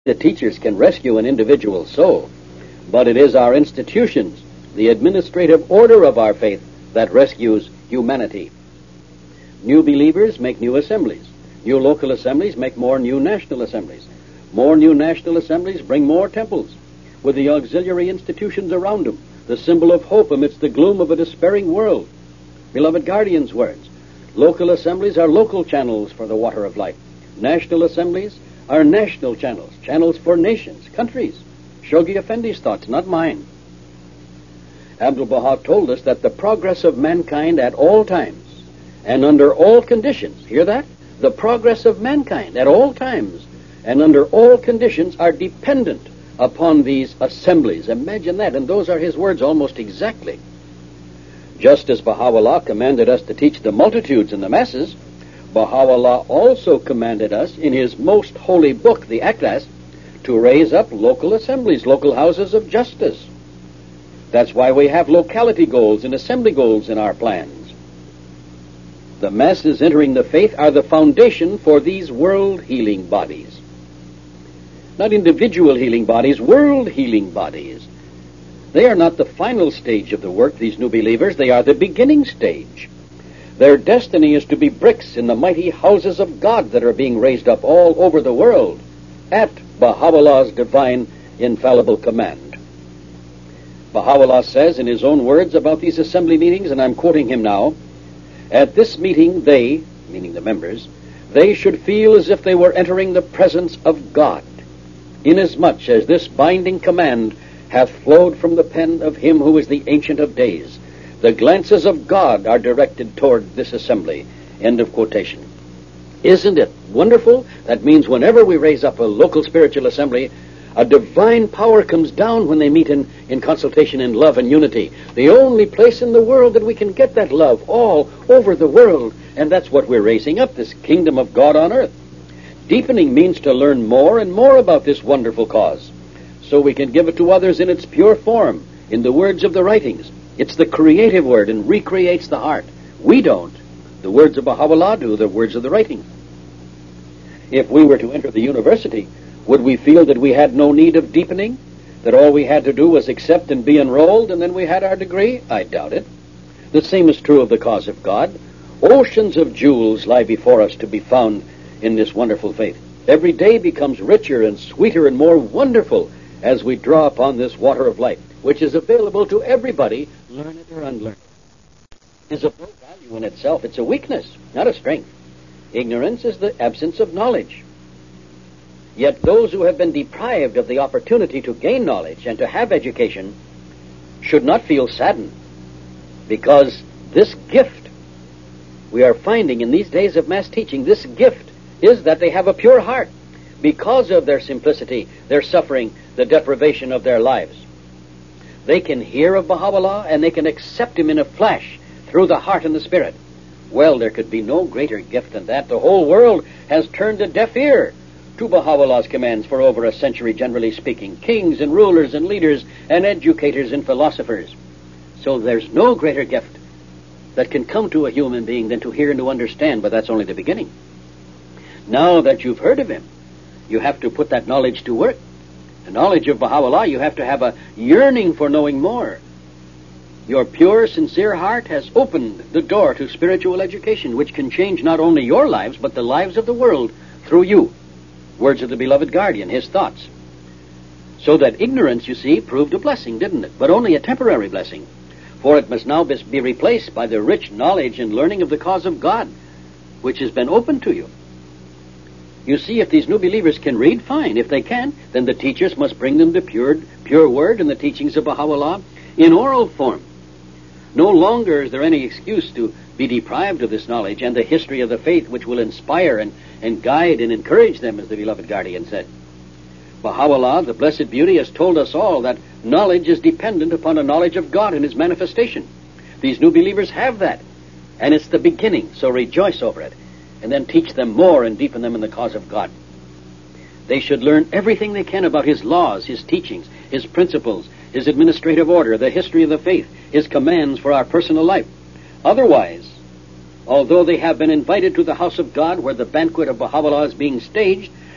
The teachers can rescue an individual soul, but it is our institutions, the administrative order of our faith, that rescues humanity. New believers make new assemblies. New local assemblies make more new national assemblies. More new national assemblies bring more temples, with the auxiliary institutions around them, the symbol of hope amidst the gloom of a despairing world. Beloved Guardian's words, local assemblies are local channels for the water of life. National assemblies are national channels, channels for nations, countries. Shoghi Effendi's thoughts, not mine. Abdu'l-Baha told us that the progress of mankind at all times and under all conditions, hear that? The progress of mankind at all times and under all conditions are dependent upon these assemblies. Imagine that, and those are his words almost exactly. Just as Baha'u'llah commanded us to teach the multitudes and the masses, Baha'u'llah also commanded us in his most holy book, the Aqdas, to raise up local assemblies, local houses of justice. That's why we have locality goals and assembly goals in our plans. The masses entering the faith are the foundation for these world healing bodies. Not individual healing bodies, world healing bodies. They are not the final stage of the work, these new believers. They are the beginning stage. Their destiny is to be bricks in the mighty houses of God that are being raised up all over the world at Baha'u'llah's divine infallible command. Baha'u'llah says in his own words about these assembly meetings, and I'm quoting him now, at this meeting they, meaning the members, they should feel as if they were entering the presence of God, inasmuch as this binding command hath flowed from the pen of him who is the Ancient of Days. The glances of God are directed toward this assembly. End of quotation. Isn't it wonderful? That means whenever we raise up a local spiritual assembly, a divine power comes down when they meet in consultation in love and unity. The only place in the world that we can get that love, all over the world. And that's what we're raising up, this kingdom of God on earth. Deepening means to learn more and more about this wonderful cause, so we can give it to others in its pure form, in the words of the writings. It's the creative word and recreates the heart. We don't. The words of Baha'u'llah do, the words of the writings. If we were to enter the university, would we feel that we had no need of deepening? That all we had to do was accept and be enrolled, and then we had our degree? I doubt it. The same is true of the cause of God. Oceans of jewels lie before us to be found in this wonderful faith. Every day becomes richer and sweeter and more wonderful as we draw upon this water of life, which is available to everybody, learn it or unlearn it. It is of no value in itself. It's a weakness, not a strength. Ignorance is the absence of knowledge. Yet those who have been deprived of the opportunity to gain knowledge and to have education should not feel saddened, because this gift we are finding in these days of mass teaching, this gift is that they have a pure heart because of their simplicity, their suffering, the deprivation of their lives. They can hear of Baha'u'llah and they can accept him in a flash through the heart and the spirit. Well, there could be no greater gift than that. The whole world has turned a deaf ear to Baha'u'llah's commands for over a century, generally speaking. Kings and rulers and leaders and educators and philosophers. So there's no greater gift that can come to a human being than to hear and to understand, but that's only the beginning. Now that you've heard of him, you have to put that knowledge to work. The knowledge of Baha'u'llah, you have to have a yearning for knowing more. Your pure, sincere heart has opened the door to spiritual education, which can change not only your lives, but the lives of the world through you. Words of the beloved guardian, his thoughts. So that ignorance, you see, proved a blessing, didn't it? But only a temporary blessing. For it must now be replaced by the rich knowledge and learning of the cause of God, which has been opened to you. You see, if these new believers can read, fine. If they can, then the teachers must bring them the pure word and the teachings of Baha'u'llah in oral form. No longer is there any excuse to be deprived of this knowledge and the history of the faith, which will inspire and guide and encourage them, as the beloved guardian said. Baha'u'llah, the Blessed Beauty, has told us all that knowledge is dependent upon a knowledge of God and his manifestation. These new believers have that, and it's the beginning, so rejoice over it, and then teach them more and deepen them in the cause of God. They should learn everything they can about his laws, his teachings, his principles, his administrative order, the history of the faith, his commands for our personal life. Otherwise, although they have been invited to the house of God where the banquet of Baha'u'llah is being staged,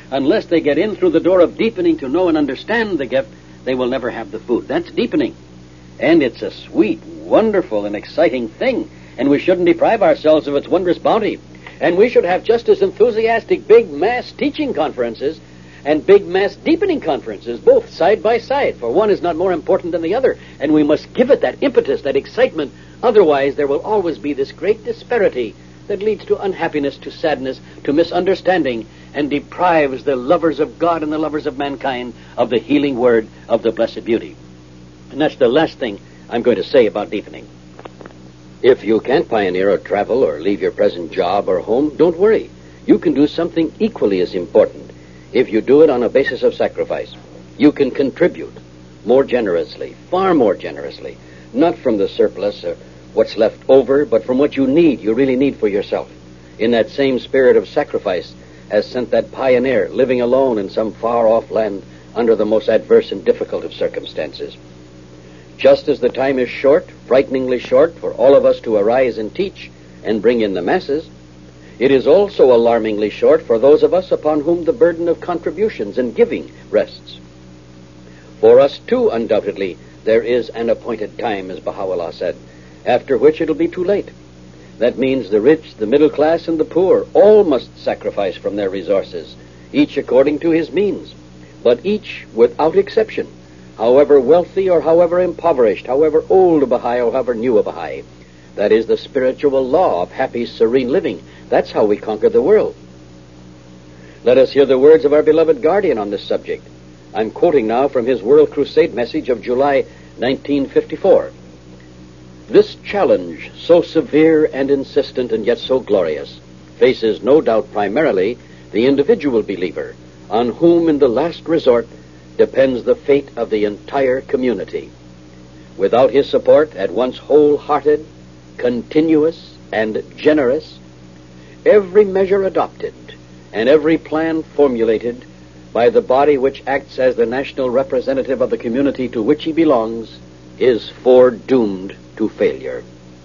unless they get in through the door of deepening to know and understand the gift, they will never have the food. That's deepening. And it's a sweet, wonderful, and exciting thing, and we shouldn't deprive ourselves of its wondrous bounty. And we should have just as enthusiastic big mass teaching conferences and big mass deepening conferences, both side by side, for one is not more important than the other, and we must give it that impetus, that excitement. Otherwise, there will always be this great disparity that leads to unhappiness, to sadness, to misunderstanding, and deprives the lovers of God and the lovers of mankind of the healing word of the blessed beauty. And that's the last thing I'm going to say about deepening. If you can't pioneer or travel or leave your present job or home, don't worry. You can do something equally as important if you do it on a basis of sacrifice. You can contribute more generously, far more generously, not from the surplus or what's left over, but from what you need, you really need for yourself. In that same spirit of sacrifice has sent that pioneer living alone in some far-off land under the most adverse and difficult of circumstances. Just as the time is short, frighteningly short, for all of us to arise and teach and bring in the masses, it is also alarmingly short for those of us upon whom the burden of contributions and giving rests. For us, too, undoubtedly, there is an appointed time, as Baha'u'llah said, after which it'll be too late. That means the rich, the middle class, and the poor all must sacrifice from their resources, each according to his means, but each without exception, however wealthy or however impoverished, however old a Baha'i or however new a Baha'i. That is the spiritual law of happy, serene living. That's how we conquer the world. Let us hear the words of our beloved guardian on this subject. I'm quoting now from his World Crusade message of July 1954. This challenge, so severe and insistent and yet so glorious, faces no doubt primarily the individual believer, on whom in the last resort depends the fate of the entire community. Without his support, at once wholehearted, continuous, and generous, every measure adopted and every plan formulated by the body which acts as the national representative of the community to which he belongs is foredoomed to failure.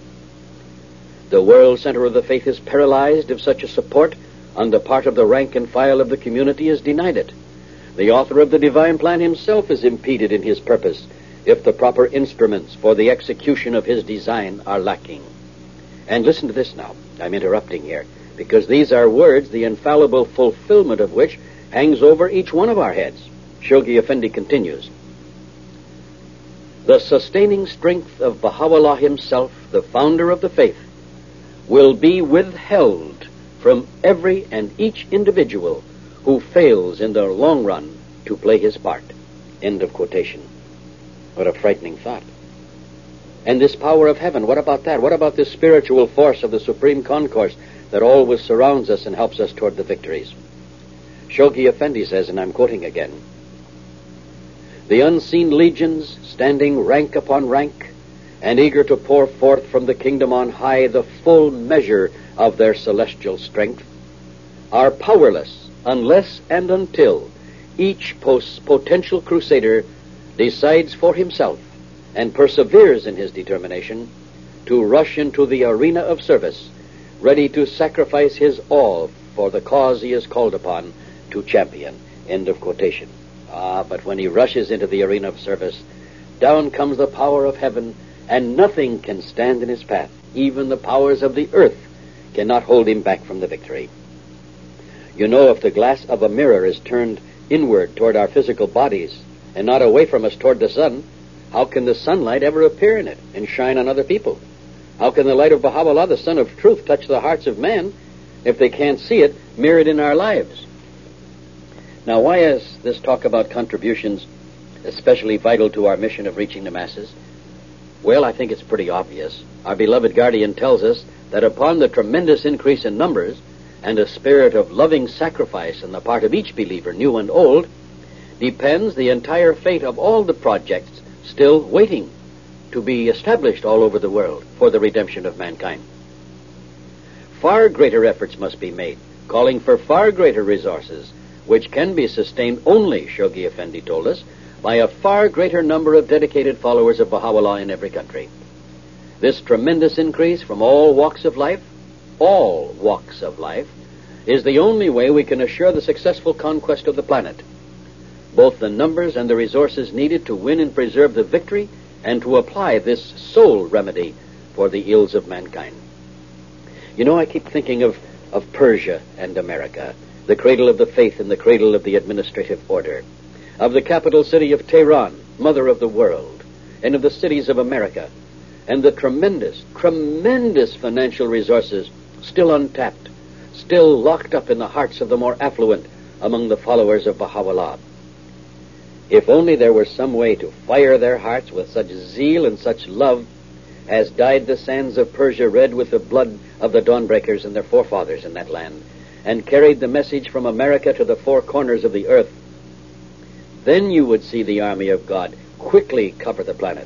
The world center of the faith is paralyzed if such a support on the part of the rank and file of the community is denied it. The author of the divine plan himself is impeded in his purpose if the proper instruments for the execution of his design are lacking. And listen to this now. I'm interrupting here, because these are words, the infallible fulfillment of which hangs over each one of our heads. Shoghi Effendi continues, the sustaining strength of Baha'u'llah himself, the founder of the faith, will be withheld from every and each individual who fails in the long run to play his part. End of quotation. What a frightening thought. And this power of heaven, what about that? What about this spiritual force of the supreme concourse that always surrounds us and helps us toward the victories? Shoghi Effendi says, and I'm quoting again, the unseen legions, standing rank upon rank, and eager to pour forth from the kingdom on high the full measure of their celestial strength, are powerless unless and until each potential crusader decides for himself and perseveres in his determination to rush into the arena of service, ready to sacrifice his all for the cause he is called upon to champion. End of quotation. But when he rushes into the arena of service, down comes the power of heaven, and nothing can stand in his path. Even the powers of the earth cannot hold him back from the victory. You know, if the glass of a mirror is turned inward toward our physical bodies and not away from us toward the sun, how can the sunlight ever appear in it and shine on other people? How can the light of Baha'u'llah, the Sun of Truth, touch the hearts of men if they can't see it mirrored in our lives? Now, why is this talk about contributions especially vital to our mission of reaching the masses? Well, I think it's pretty obvious. Our beloved guardian tells us that upon the tremendous increase in numbers and a spirit of loving sacrifice on the part of each believer, new and old, depends the entire fate of all the projects still waiting to be established all over the world for the redemption of mankind. Far greater efforts must be made, calling for far greater resources, which can be sustained only, Shoghi Effendi told us, by a far greater number of dedicated followers of Baha'u'llah in every country. This tremendous increase from all walks of life, is the only way we can assure the successful conquest of the planet. Both the numbers and the resources needed to win and preserve the victory and to apply this sole remedy for the ills of mankind. You know, I keep thinking of Persia and America, the cradle of the faith and the cradle of the administrative order, of the capital city of Tehran, mother of the world, and of the cities of America, and the tremendous financial resources still untapped, still locked up in the hearts of the more affluent among the followers of Baha'u'llah. If only there were some way to fire their hearts with such zeal and such love as dyed the sands of Persia red with the blood of the dawnbreakers and their forefathers in that land, and carried the message from America to the four corners of the earth, then you would see the army of God quickly cover the planet.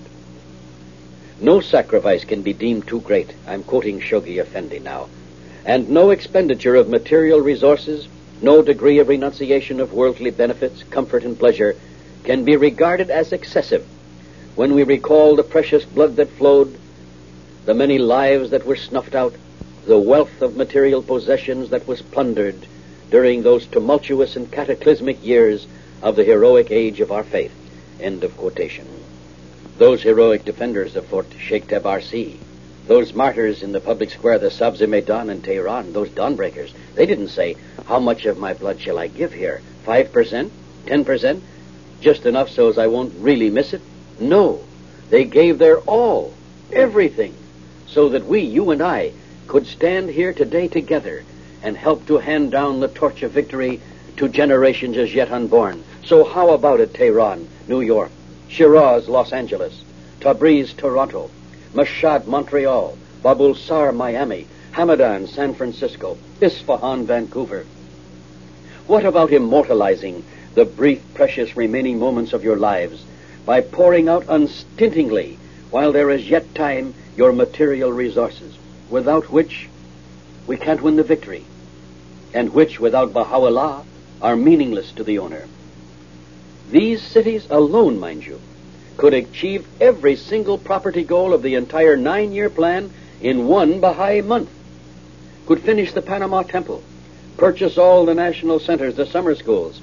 No sacrifice can be deemed too great, I'm quoting Shoghi Effendi now, and no expenditure of material resources, no degree of renunciation of worldly benefits, comfort, and pleasure can be regarded as excessive when we recall the precious blood that flowed, the many lives that were snuffed out, the wealth of material possessions that was plundered during those tumultuous and cataclysmic years of the heroic age of our faith. End of quotation. Those heroic defenders of Fort Sheikh Tabarsi, those martyrs in the public square, the Sabzi Maidan in Tehran, those dawnbreakers, they didn't say, how much of my blood shall I give here? 5%? 10%? Just enough so as I won't really miss it? No. They gave their all, everything, so that we, you and I, could stand here today together and help to hand down the torch of victory to generations as yet unborn. So how about it, Tehran, New York, Shiraz, Los Angeles, Tabriz, Toronto, Mashhad, Montreal, Babul Sar, Miami, Hamadan, San Francisco, Isfahan, Vancouver? What about immortalizing the brief, precious remaining moments of your lives by pouring out unstintingly, while there is yet time, your material resources, without which we can't win the victory, and which, without Baha'u'llah, are meaningless to the owner? These cities alone, mind you, could achieve every single property goal of the entire 9-year plan in one Baha'i month, could finish the Panama Temple, purchase all the national centers, the summer schools.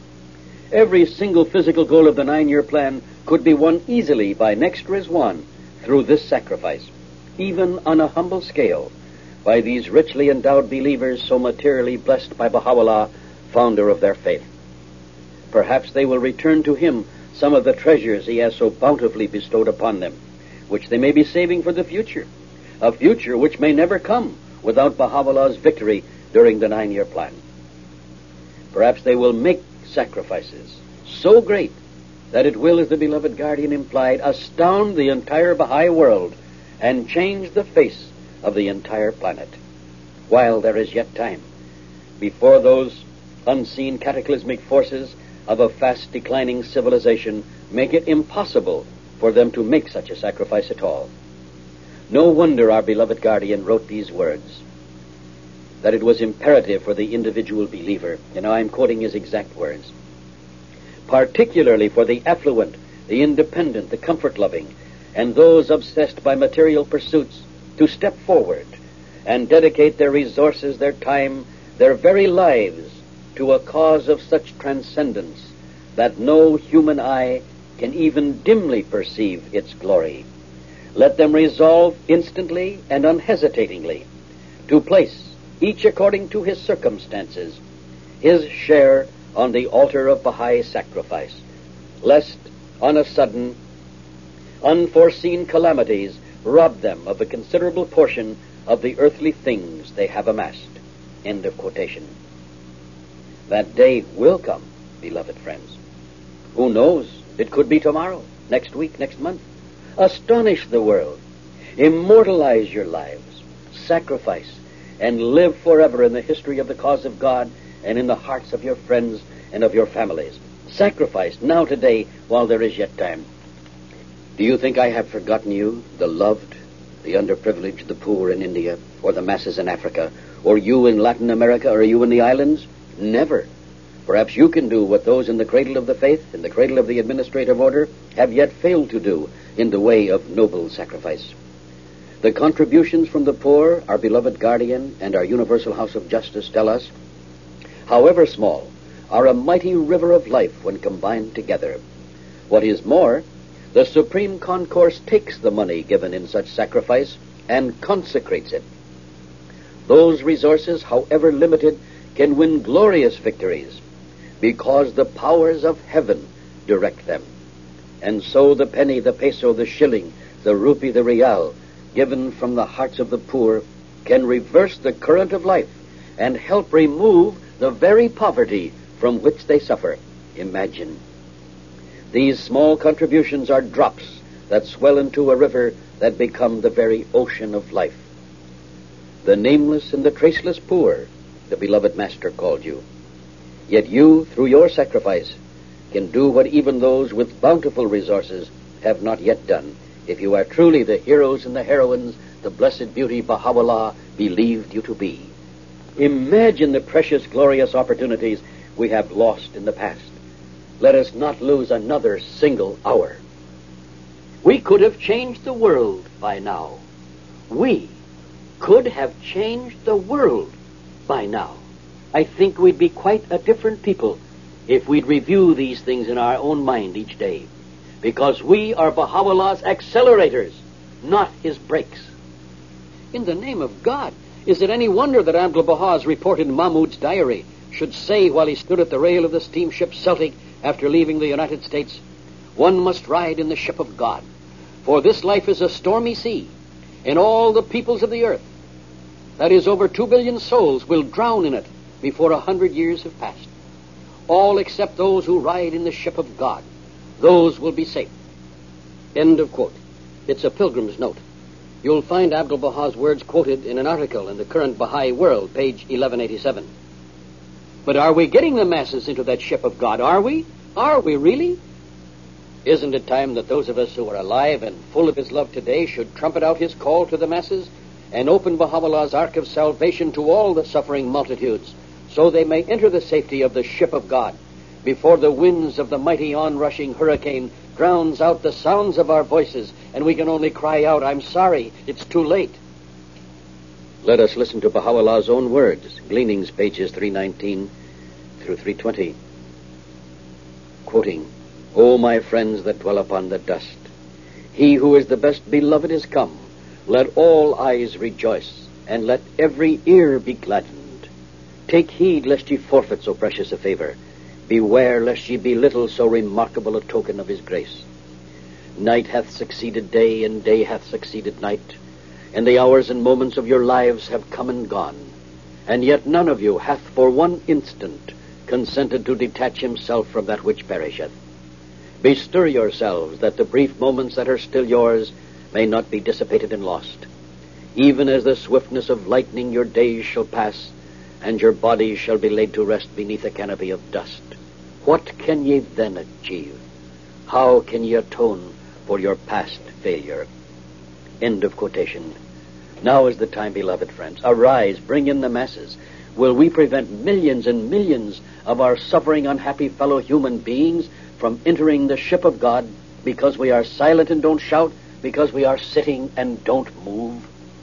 Every single physical goal of the 9-year plan could be won easily by next Rizwan through this sacrifice, even on a humble scale, by these richly endowed believers so materially blessed by Baha'u'llah, founder of their faith. Perhaps they will return to him some of the treasures he has so bountifully bestowed upon them, which they may be saving for the future, a future which may never come without Baha'u'llah's victory during the 9-year plan. Perhaps they will make sacrifices so great that it will, as the beloved guardian implied, astound the entire Baha'i world and change the face of the entire planet, while there is yet time, before those unseen cataclysmic forces of a fast declining civilization make it impossible for them to make such a sacrifice at all. No wonder our beloved guardian wrote these words, that it was imperative for the individual believer, and I'm quoting his exact words, particularly for the affluent, the independent, the comfort-loving, and those obsessed by material pursuits, to step forward and dedicate their resources, their time, their very lives to a cause of such transcendence that no human eye can even dimly perceive its glory. Let them resolve instantly and unhesitatingly to place, each according to his circumstances, his share on the altar of Baha'i sacrifice, lest on a sudden, unforeseen calamities rob them of a considerable portion of the earthly things they have amassed. End of quotation. That day will come, beloved friends. Who knows? It could be tomorrow, next week, next month. Astonish the world. Immortalize your lives. Sacrifice and live forever in the history of the cause of God and in the hearts of your friends and of your families. Sacrifice now today while there is yet time. Do you think I have forgotten you, the loved, the underprivileged, the poor in India, or the masses in Africa, or you in Latin America, or you in the islands? Never. Perhaps you can do what those in the cradle of the faith, in the cradle of the administrative order, have yet failed to do in the way of noble sacrifice. The contributions from the poor, our beloved guardian, and our universal house of justice tell us however small, are a mighty river of life when combined together. What is more, the Supreme Concourse takes the money given in such sacrifice and consecrates it. Those resources, however limited, can win glorious victories because the powers of heaven direct them. And so the penny, the peso, the shilling, the rupee, the real, given from the hearts of the poor, can reverse the current of life and help remove the very poverty from which they suffer. Imagine. These small contributions are drops that swell into a river that become the very ocean of life. The nameless and the traceless poor, the beloved Master called you. Yet you, through your sacrifice, can do what even those with bountiful resources have not yet done, if you are truly the heroes and the heroines the Blessed Beauty Baha'u'llah believed you to be. Imagine the precious, glorious opportunities we have lost in the past. Let us not lose another single hour. We could have changed the world by now. We could have changed the world by now. I think we'd be quite a different people if we'd review these things in our own mind each day, because we are Baha'u'llah's accelerators, not his brakes. In the name of God, is it any wonder that Abdu'l-Baha's report in Mahmud's diary should say, while he stood at the rail of the steamship Celtic after leaving the United States, "One must ride in the ship of God, for this life is a stormy sea, and all the peoples of the earth, that is, over 2 billion souls, will drown in it before 100 years have passed. All except those who ride in the ship of God. Those will be safe." End of quote. It's a pilgrim's note. You'll find Abdu'l-Baha's words quoted in an article in the Current Baha'i World, page 1187. But are we getting the masses into that ship of God? Are we? Are we really? Isn't it time that those of us who are alive and full of his love today should trumpet out his call to the masses and open Baha'u'llah's ark of salvation to all the suffering multitudes, so they may enter the safety of the ship of God before the winds of the mighty onrushing hurricane drowns out the sounds of our voices, and we can only cry out, "I'm sorry, it's too late." Let us listen to Baha'u'llah's own words, Gleanings, pages 319 through 320. Quoting, "O my friends that dwell upon the dust, he who is the best beloved is come. Let all eyes rejoice, and let every ear be gladdened. Take heed lest ye forfeit so precious a favor. Beware lest ye belittle so remarkable a token of his grace. Night hath succeeded day, and day hath succeeded night, and the hours and moments of your lives have come and gone, and yet none of you hath for one instant consented to detach himself from that which perisheth. Bestir yourselves that the brief moments that are still yours may not be dissipated and lost. Even as the swiftness of lightning your days shall pass, and your bodies shall be laid to rest beneath a canopy of dust. What can ye then achieve? How can ye atone for your past failure?" End of quotation. Now is the time, beloved friends. Arise, bring in the masses. Will we prevent millions and millions of our suffering, unhappy fellow human beings from entering the ship of God because we are silent and don't shout, because we are sitting and don't move?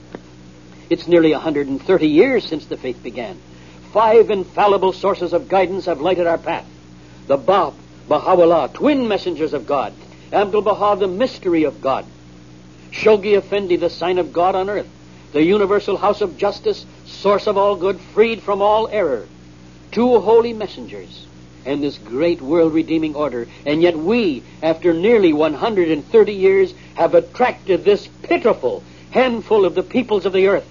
It's nearly 130 years since the faith began. 5 infallible sources of guidance have lighted our path. The Bab, Baha'u'llah, twin messengers of God. Abdu'l-Baha, the mystery of God. Shoghi Effendi, the sign of God on earth. The universal house of justice, source of all good, freed from all error. 2 holy messengers, and this great world-redeeming order. And yet we, after nearly 130 years, have attracted this pitiful handful of the peoples of the earth.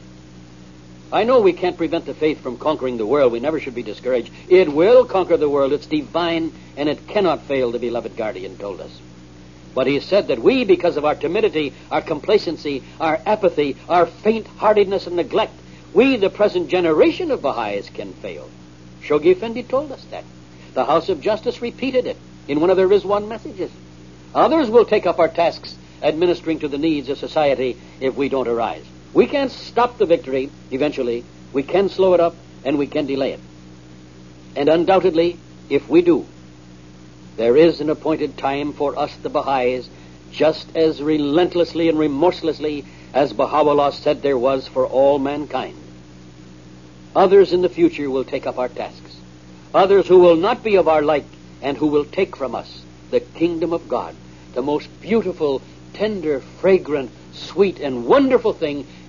I know we can't prevent the faith from conquering the world. We never should be discouraged. It will conquer the world. It's divine, and it cannot fail, the beloved guardian told us. But he said that we, because of our timidity, our complacency, our apathy, our faint-heartedness and neglect, we, the present generation of Baha'is, can fail. Shoghi Effendi told us that. The House of Justice repeated it in one of their Rizwan messages. Others will take up our tasks administering to the needs of society if we don't arise. We can't stop the victory eventually. We can slow it up, and we can delay it. And undoubtedly, if we do, there is an appointed time for us, the Baha'is, just as relentlessly and remorselessly as Baha'u'llah said there was for all mankind. Others in the future will take up our tasks. others who will not be of our like, and who will take from us the kingdom of God, the most beautiful, tender, fragrant, sweet, and wonderful thing